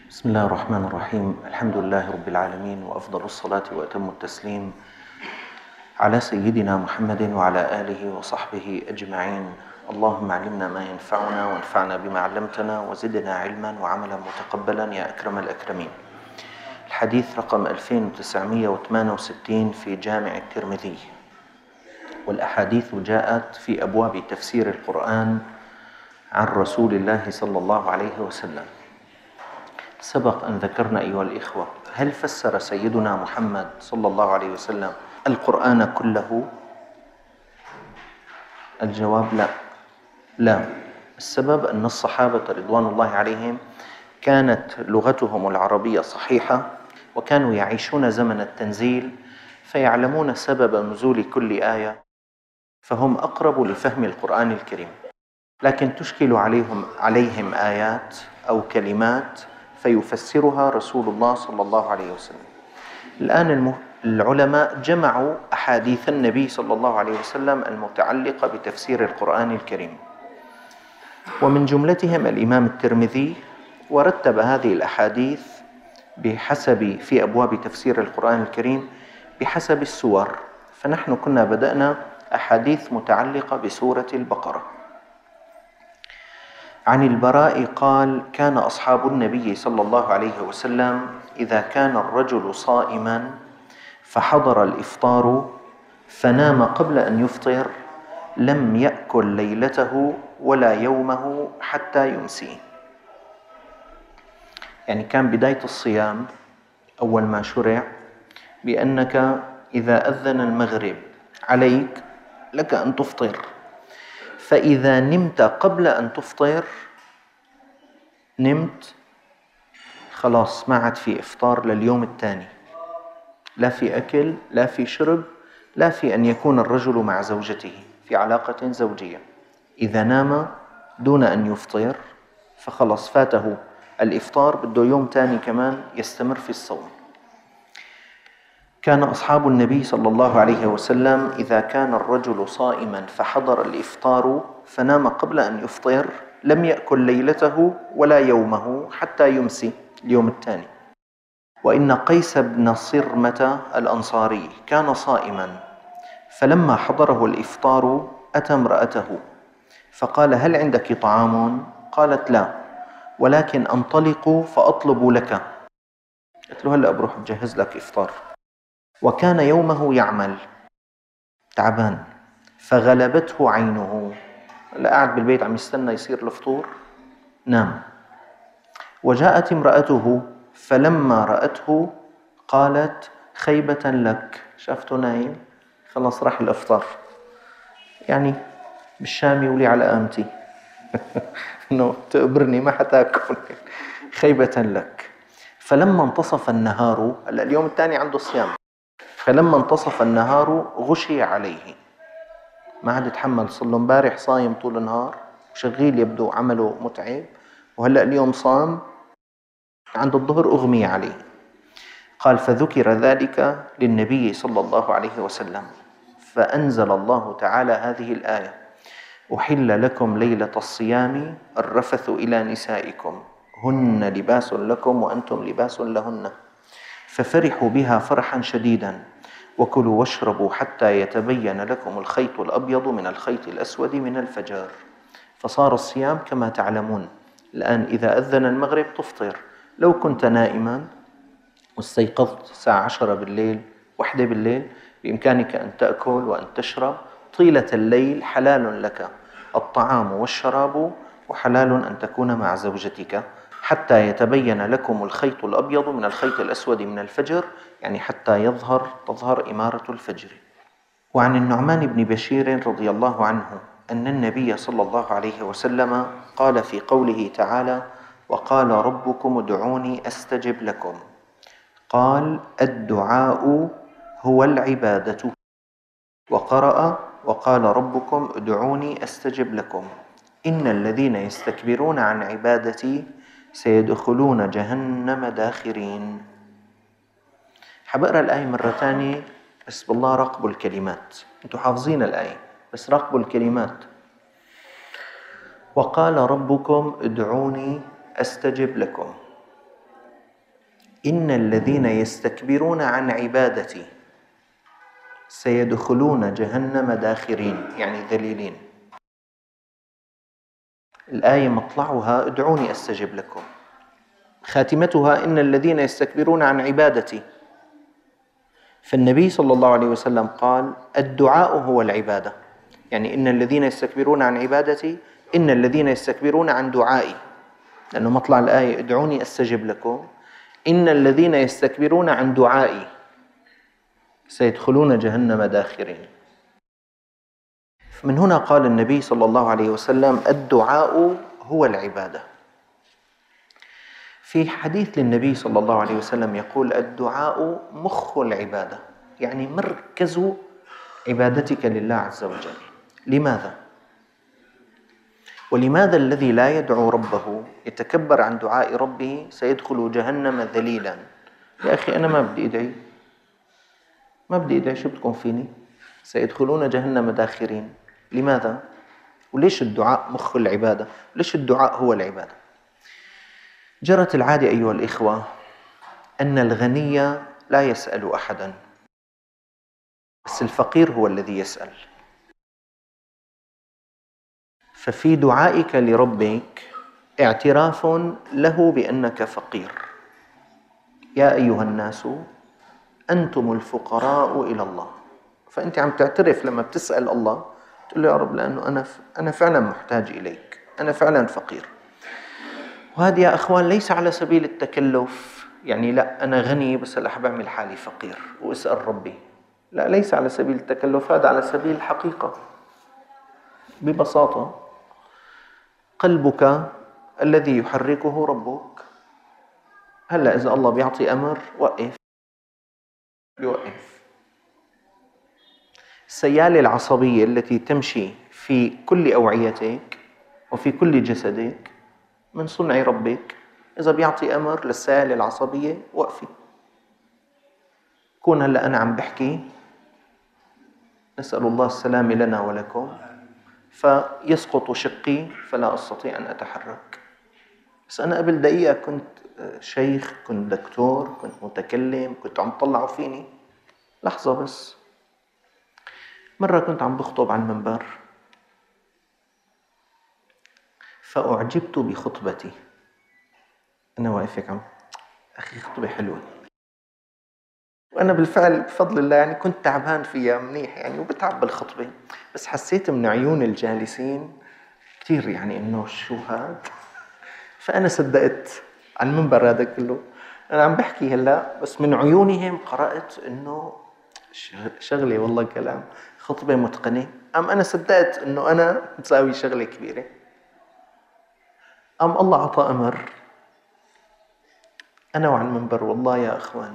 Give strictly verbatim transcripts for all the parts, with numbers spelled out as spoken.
بسم الله الرحمن الرحيم. الحمد لله رب العالمين، وأفضل الصلاة وأتم التسليم على سيدنا محمد وعلى آله وصحبه أجمعين. اللهم علمنا ما ينفعنا وانفعنا بما علمتنا وزدنا علما وعملا متقبلا يا أكرم الأكرمين. الحديث رقم ألفين وتسعمائة وثمانية وستين في جامع الترمذي، والأحاديث جاءت في أبواب تفسير القرآن عن رسول الله صلى الله عليه وسلم. سبق أن ذكرنا أيها الإخوة، هل فسر سيدنا محمد صلى الله عليه وسلم القرآن كله؟ الجواب لا لا السبب أن الصحابة رضوان الله عليهم كانت لغتهم العربية صحيحة، وكانوا يعيشون زمن التنزيل فيعلمون سبب نزول كل آية، فهم أقرب لفهم القرآن الكريم. لكن تشكل عليهم عليهم آيات أو كلمات فيفسرها رسول الله صلى الله عليه وسلم. الآن العلماء جمعوا أحاديث النبي صلى الله عليه وسلم المتعلقة بتفسير القرآن الكريم، ومن جملتهم الإمام الترمذي، ورتب هذه الأحاديث بحسب في أبواب تفسير القرآن الكريم بحسب السور. فنحن كنا بدأنا أحاديث متعلقة بسورة البقرة. عن البراء قال: كان أصحاب النبي صلى الله عليه وسلم إذا كان الرجل صائما فحضر الإفطار فنام قبل أن يفطر لم يأكل ليلته ولا يومه حتى يمسي. يعني كان بداية الصيام أول ما شرع بأنك إذا أذن المغرب عليك لك أن تفطر، فإذا نمت قبل أن تفطر نمت خلاص، ما عاد في إفطار لليوم الثاني، لا في أكل لا في شرب لا في أن يكون الرجل مع زوجته في علاقة زوجية. إذا نام دون أن يفطر فخلاص فاته الإفطار، بده يوم ثاني كمان يستمر في الصوم. كان أصحاب النبي صلى الله عليه وسلم إذا كان الرجل صائما فحضر الإفطار فنام قبل أن يفطر لم يأكل ليلته ولا يومه حتى يمسي اليوم الثاني. وإن قيس بن صرمة الأنصاري كان صائما، فلما حضره الإفطار أتى امرأته فقال: هل عندك طعام؟ قالت: لا، ولكن أنطلق فأطلب لك. قلت له: هلأ بروح أجهز لك إفطار. وكان يومه يعمل تعبان فغلبته عينه، لا قاعد بالبيت عم يستنى يصير الفطور، نام. وجاءت امرأته فلما رأته قالت: خيبة لك، شافته نايم خلاص راح الإفطار، يعني بالشامي ولي على قامتي إنه تقبرني ما حتاكل، خيبة لك. فلما انتصف النهار، هلا اليوم الثاني عنده صيام، فلما انتصف النهار غشي عليه، ما عاد يتحمل، صار له امبارح صايم طول النهار وشغيل يبدو عمله متعب، وهلأ اليوم صام، عند الظهر أغمي عليه. قال: فذكر ذلك للنبي صلى الله عليه وسلم، فأنزل الله تعالى هذه الآية: أحل لكم ليلة الصيام الرفث إلى نسائكم هن لباس لكم وأنتم لباس لهن. ففرحوا بها فرحا شديدا، وكلوا واشربوا حتى يتبين لكم الخيط الأبيض من الخيط الأسود من الفجر. فصار الصيام كما تعلمون، الآن إذا أذن المغرب تفطر، لو كنت نائما واستيقظت الساعة عشرة بالليل واحدة بالليل بإمكانك أن تأكل وأن تشرب طيلة الليل، حلال لك الطعام والشراب، وحلال أن تكون مع زوجتك حتى يتبين لكم الخيط الأبيض من الخيط الأسود من الفجر، يعني حتى يظهر تظهر إمارة الفجر. وعن النعمان بن بشير رضي الله عنه أن النبي صلى الله عليه وسلم قال في قوله تعالى: وقال ربكم ادعوني أستجب لكم، قال: الدعاء هو العبادة. وقرأ: وقال ربكم ادعوني أستجب لكم، إن الذين يستكبرون عن عبادتي سيدخلون جهنم داخرين. حبقرأ الآية مرة ثانية، بس بالله راقبوا الكلمات، انتم حافظين الآية بس راقبوا الكلمات. وقال ربكم ادعوني أستجب لكم، إن الذين يستكبرون عن عبادتي سيدخلون جهنم داخرين، يعني ذليلين. الآية مطلعها ادعوني أستجب لكم، خاتمتها إن الذين يستكبرون عن عبادتي. فالنبي صلى الله عليه وسلم قال الدعاء هو العبادة، يعني إن الذين يستكبرون عن عبادتي، إن الذين يستكبرون عن دعائي، لأنه مطلع الآية ادعوني أستجب لكم، إن الذين يستكبرون عن دعائي سيدخلون جهنم داخرين. من هنا قال النبي صلى الله عليه وسلم الدعاء هو العبادة. في حديث للنبي صلى الله عليه وسلم يقول الدعاء مخ العبادة، يعني مركز عبادتك لله عز وجل. لماذا؟ ولماذا الذي لا يدعو ربه يتكبر عن دعاء ربه سيدخل جهنم ذليلا؟ يا أخي أنا ما بدي أدعي، ما بدي أدعي، شو بدكم فيني؟ سيدخلون جهنم داخرين. لماذا؟ وليش الدعاء مخ العبادة؟ ليش الدعاء هو العبادة؟ جرت العادة أيها الإخوة أن الغني لا يسأل أحدا، بس الفقير هو الذي يسأل. ففي دعائك لربك اعتراف له بأنك فقير. يا أيها الناس أنتم الفقراء إلى الله. فأنت عم تعترف لما بتسأل الله، تقول له يا رب لأنه أنا أنا فعلا محتاج إليك، أنا فعلا فقير. وهذا يا أخوان ليس على سبيل التكلف، يعني لا أنا غني بس هلا بعمل حالي فقير وأسأل ربي، لا، ليس على سبيل التكلف، هذا على سبيل الحقيقة. ببساطة قلبك الذي يحركه ربك. هلا إذا الله بيعطي أمر وقف، بيوقف. السيالة العصبية التي تمشي في كل أوعيتك وفي كل جسدك من صنع ربك. إذا بيعطي أمر للسيالة العصبية وقفي. كون هلأ أنا عم بحكي، نسأل الله السلامة لنا ولكم، فيسقط شقي فلا أستطيع أن أتحرك. بس أنا قبل دقيقة كنت شيخ، كنت دكتور، كنت متكلم، كنت عم طلعوا فيني. لحظة بس. مرة كنت عم بخطب عن المنبر، فأعجبت بخطبتي. أنا واقف عم أخي خطبة حلوة، وأنا بالفعل بفضل الله يعني كنت تعبان فيها منيح يعني، وبتعب بالخطبة، بس حسيت من عيون الجالسين كثير يعني إنه شو هاد. فأنا صدقت على المنبر هذا كله. أنا عم بحكي هلا بس من عيونهم قرأت إنه شغلة والله كلام خطبة متقنة. أم أنا صدقت إنه أنا مساوي شغلة كبيرة. أم الله عطى أمر، أنا وعلى المنبر والله يا أخوان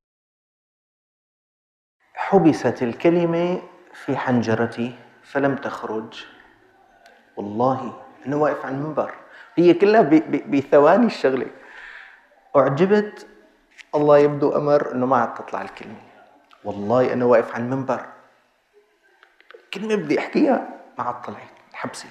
حبست الكلمة في حنجرتي فلم تخرج. والله أنا واقف على المنبر، هي كلها بثواني الشغلة. أعجبت، الله يبدو أمر إنه ما عاد تطلع الكلمة. والله أنا واقف على المنبر كلمة بدي أحكيها ما عاد طلعت، حبست.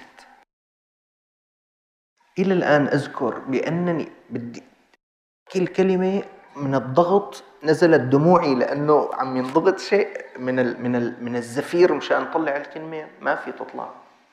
إلى الآن أذكر بأنني بدي أحكي الكلمة من الضغط نزلت دموعي، لأنه عم ينضغط شيء من ال من ال من الزفير مشان نطلع الكلمة ما في تطلع.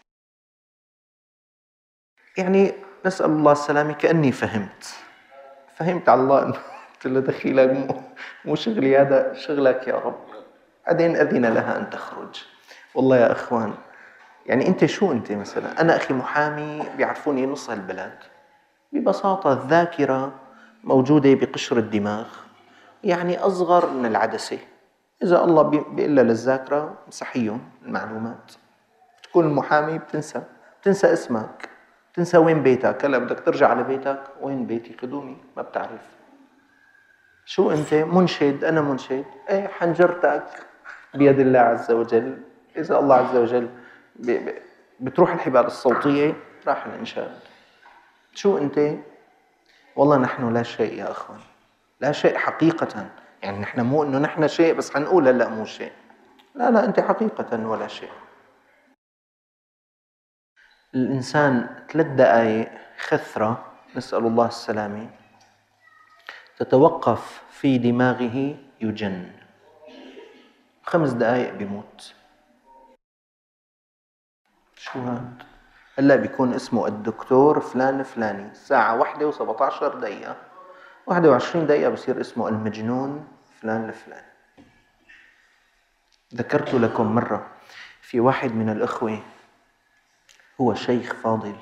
يعني نسأل الله السلامة. كأني فهمت فهمت على الله إنه قلت له دخيلك، مو, مو شغلي هذا، شغلك يا رب. بعدين أذن لها أن تخرج. والله يا أخوان يعني أنت شو أنت مثلا؟ أنا أخي محامي بيعرفوني نص هالبلد. ببساطة الذاكرة موجودة بقشر الدماغ، يعني أصغر من العدسة. إذا الله بيقول للذاكرة مسحيهم المعلومات. تكون المحامي بتنسى بتنسى اسمك، بتنسى وين بيتك. هلا بدك ترجع على بيتك، وين بيتي قدومي، ما بتعرف. شو أنت؟ منشد. أنا منشد. إيه، حنجرتك بيد الله عز وجل. إذا الله عز وجل بتروح الحبال الصوتية راح الإنشاد. شو أنت؟ والله نحن لا شيء يا أخوان، لا شيء حقيقة. يعني نحن مو إنه نحن شيء بس حنقول هلا مو شيء. لا لا، أنت حقيقة ولا شيء. الإنسان ثلاث دقائق خثرة، نسأل الله السلامة، تتوقف في دماغه يجن، خمس دقائق بيموت. شو هاد؟ هلا بيكون اسمه الدكتور فلان فلاني، الساعة واحدة وسبعة عشر دقيقة، واحدة وعشرين دقيقة بصير اسمه المجنون فلان الفلاني. ذكرت لكم مرة في واحد من الأخوة هو شيخ فاضل،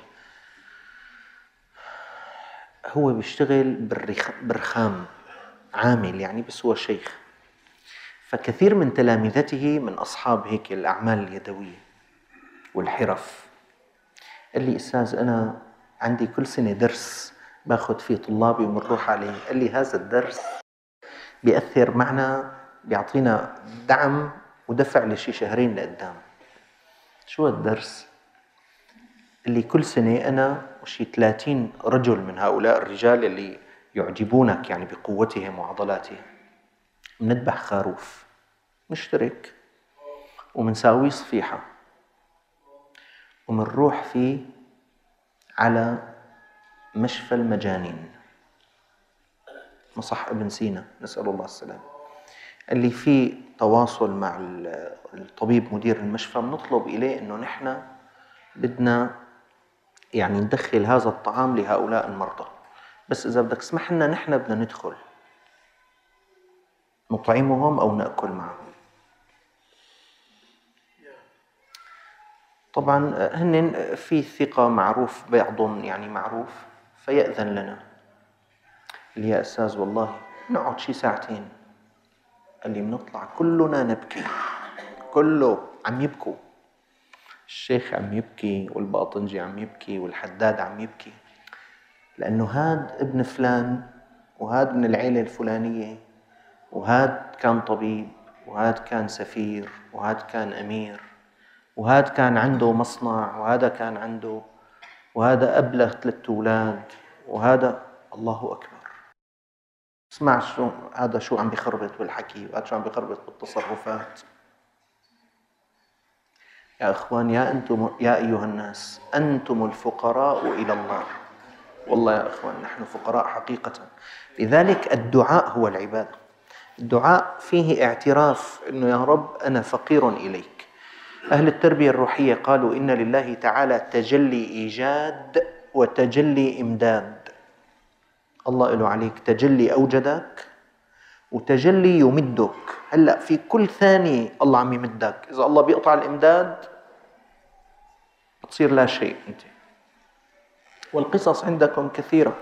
هو بيشتغل بالرخام، عامل يعني، بس هو شيخ. فكثير من تلامذته من أصحاب هيك الأعمال اليدوية والحرف. قال لي أستاذ أنا عندي كل سنة درس باخذ فيه طلابي ومنروح عليه. قال لي هذا الدرس بيأثر معنا، بيعطينا دعم ودفع لشي شهرين لقدام. شو الدرس؟ اللي كل سنة أنا وشي ثلاثين رجل من هؤلاء الرجال اللي يعجبونك يعني بقوتهم وعضلاتهم منذبح خروف مشترك ومنساويه صفيحة ومنروح فيه على مشفى المجانين، مصح ابن سينا نسأل الله السلامة، اللي فيه تواصل مع الطبيب مدير المشفى. بنطلب إليه إنه نحن بدنا يعني ندخل هذا الطعام لهؤلاء المرضى، بس إذا بدك تسمح لنا نحن بدنا ندخل نطعمهم أو نأكل معهم. طبعا هن في ثقة، معروف بعضهم يعني معروف، فيأذن لنا. قال لي يا أستاذ والله نقعد شي ساعتين. قال لي بنطلع كلنا نبكي، كله عم يبكوا، الشيخ عم يبكي والباطنجي عم يبكي والحداد عم يبكي، لأنه هاد ابن فلان وهاد من العيلة الفلانية وهاد كان طبيب وهاد كان سفير وهاد كان أمير وهاد كان عنده مصنع وهذا كان عنده، وهذا أبلغ ثلاثة أولاد، وهذا الله أكبر. اسمع شو هذا، شو عم بيخربط بالحكي، وهذا شو عم بيخربط بالتصرفات. يا إخوان، يا أنتم يا أيها الناس أنتم الفقراء إلى الله. والله يا إخوان نحن فقراء حقيقة. لذلك الدعاء هو العبادة. الدعاء فيه اعتراف إنه يا رب أنا فقير إليك. أهل التربية الروحية قالوا إن لله تعالى تجلي إيجاد وتجلي إمداد. الله له عليك تجلي أوجدك وتجلي يمدك. هلأ في كل ثانية الله عم يمدك. إذا الله بيقطع الإمداد بتصير لا شيء أنت. والقصص عندكم كثيرة.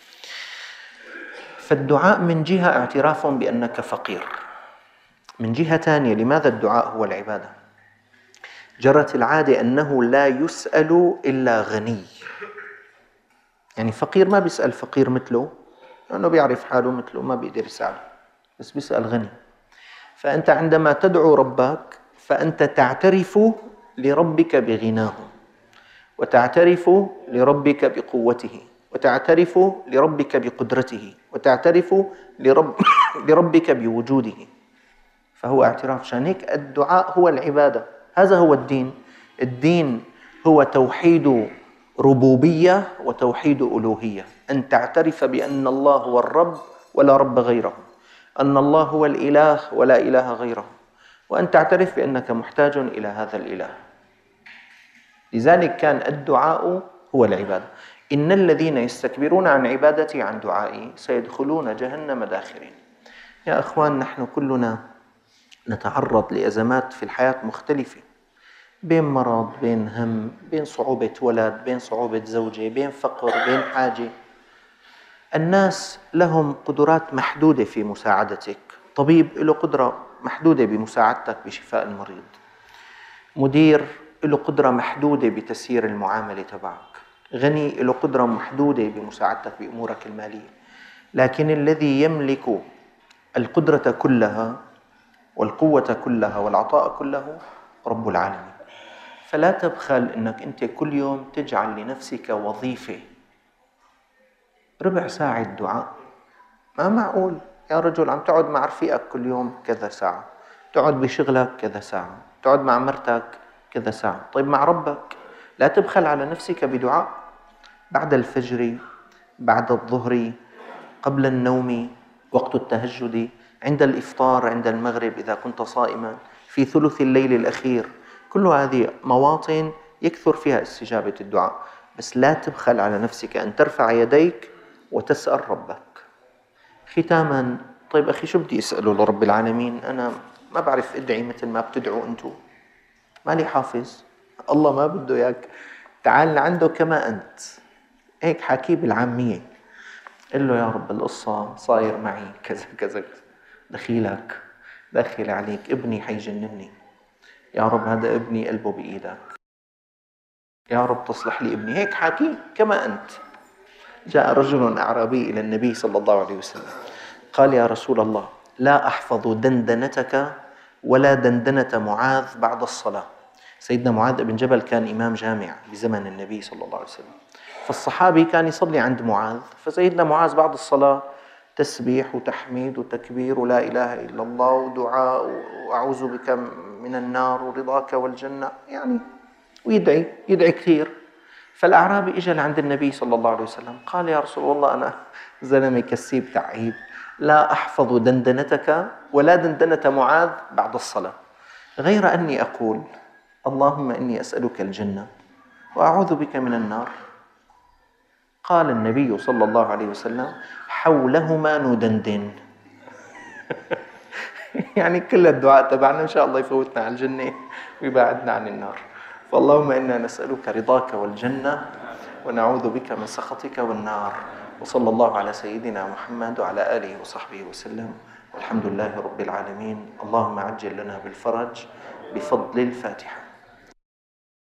فالدعاء من جهة اعتراف بأنك فقير، من جهة ثانية لماذا الدعاء هو العبادة؟ جرت العادة أنه لا يسأل إلا غني. يعني فقير ما بيسأل فقير مثله لأنه بيعرف حاله مثله ما بيقدر يساعده، بس بيسأل غني. فأنت عندما تدعو ربك فأنت تعترف لربك بغناه، وتعترف لربك بقوته، وتعترف لربك بقدرته، وتعترف لرب لربك بوجوده. فهو اعتراف. عشان هيك الدعاء هو العبادة. هذا هو الدين. الدين هو توحيد ربوبية وتوحيد ألوهية، أن تعترف بأن الله هو الرب ولا رب غيره، أن الله هو الإله ولا إله غيره، وأن تعترف بأنك محتاج إلى هذا الإله. لذلك كان الدعاء هو العبادة. إن الذين يستكبرون عن عبادتي عن دعائي سيدخلون جهنم داخرين. يا أخوان نحن كلنا نتعرض لأزمات في الحياة مختلفة، بين مرض، بين هم، بين صعوبة ولد، بين صعوبة زوجة، بين فقر، بين حاجة. الناس لهم قدرات محدودة في مساعدتك. طبيب له قدرة محدودة بمساعدتك بشفاء المريض. مدير له قدرة محدودة بتسيير المعاملة تبعك. غني له قدرة محدودة بمساعدتك بأمورك المالية. لكن الذي يملك القدرة كلها والقوة كلها والعطاء كله رب العالمين. فلا تبخل أنك أنت كل يوم تجعل لنفسك وظيفة، ربع ساعة دعاء. ما معقول يا رجل عم تقعد مع رفيقك كل يوم كذا ساعة، تقعد بشغلك كذا ساعة، تقعد مع مرتك كذا ساعة. طيب مع ربك لا تبخل على نفسك بدعاء بعد الفجر، بعد الظهر، قبل النوم، وقت التهجد، عند الإفطار، عند المغرب إذا كنت صائما، في ثلث الليل الأخير. كل هذه مواطن يكثر فيها استجابة الدعاء، بس لا تبخل على نفسك أن ترفع يديك وتسأل ربك. ختاما، طيب أخي شو بدي أسأله لرب العالمين؟ أنا ما بعرف أدعي مثل ما بتدعوا أنتو، مالي حافظ، الله ما بده إياك تعال لعنده كما أنت، هيك حكيه بالعامية. قل له يا رب القصة صاير معي كذا كذا، دخيلك دخيل عليك، ابني حيجنني، يا رب هذا ابني قلبه بإيدك، يا رب تصلح لي ابني، هيك حكي كما أنت. جاء رجل أعرابي إلى النبي صلى الله عليه وسلم قال يا رسول الله، لا أحفظ دندنتك ولا دندنة معاذ بعد الصلاة. سيدنا معاذ بن جبل كان إمام جامع بزمن النبي صلى الله عليه وسلم، فالصحابي كان يصلي عند معاذ، فسيدنا معاذ بعد الصلاة تسبيح وتحميد وتكبير ولا إله إلا الله ودعاء وأعوذ بك من النار ورضاك والجنة، يعني ويدعي يدعي كثير. فالأعرابي إجا لعند النبي صلى الله عليه وسلم قال يا رسول الله، أنا زلمة كسيب تعيب، لا أحفظ دندنتك ولا دندنة معاذ بعد الصلاة، غير أني أقول اللهم إني أسألك الجنة وأعوذ بك من النار. قال النبي صلى الله عليه وسلم حولهما ندندن. يعني كل الدعاء تبعنا إن شاء الله يفوتنا على الجنة ويبعدنا عن النار. فاللهم إنا نسألك رضاك والجنة ونعوذ بك من سخطك والنار. وصلى الله على سيدنا محمد وعلى آله وصحبه وسلم، والحمد لله رب العالمين. اللهم عجل لنا بالفرج بفضل الفاتحة.